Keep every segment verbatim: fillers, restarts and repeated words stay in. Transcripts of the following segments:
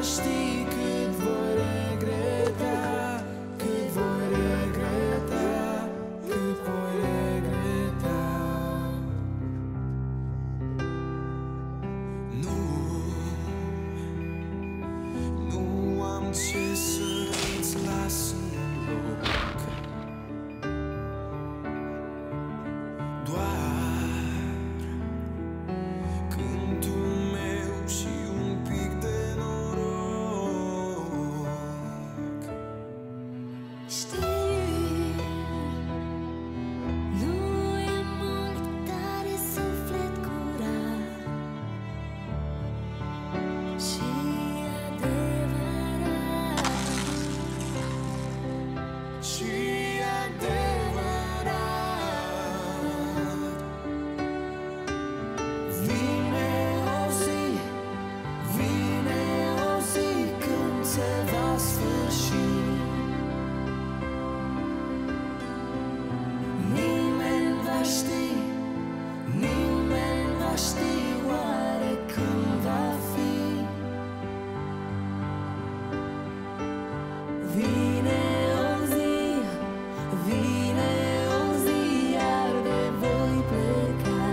ști cât voi regreta, cât voi regreta, cât voi regreta. Nu, nu am ce să-ți las în loc, doar cântul meu și un pic de noroc. Știi, nu e mult, dar e suflet curat și adevărat, Și adevărat. Vine o zi, vine o zi când se va sfârși. Nimeni va ști, nimeni va ști oare când va fi. Vine o zi, vine o zi, iar de voi pleca.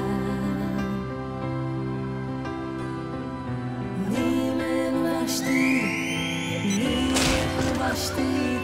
Nimeni va ști, nimeni va ști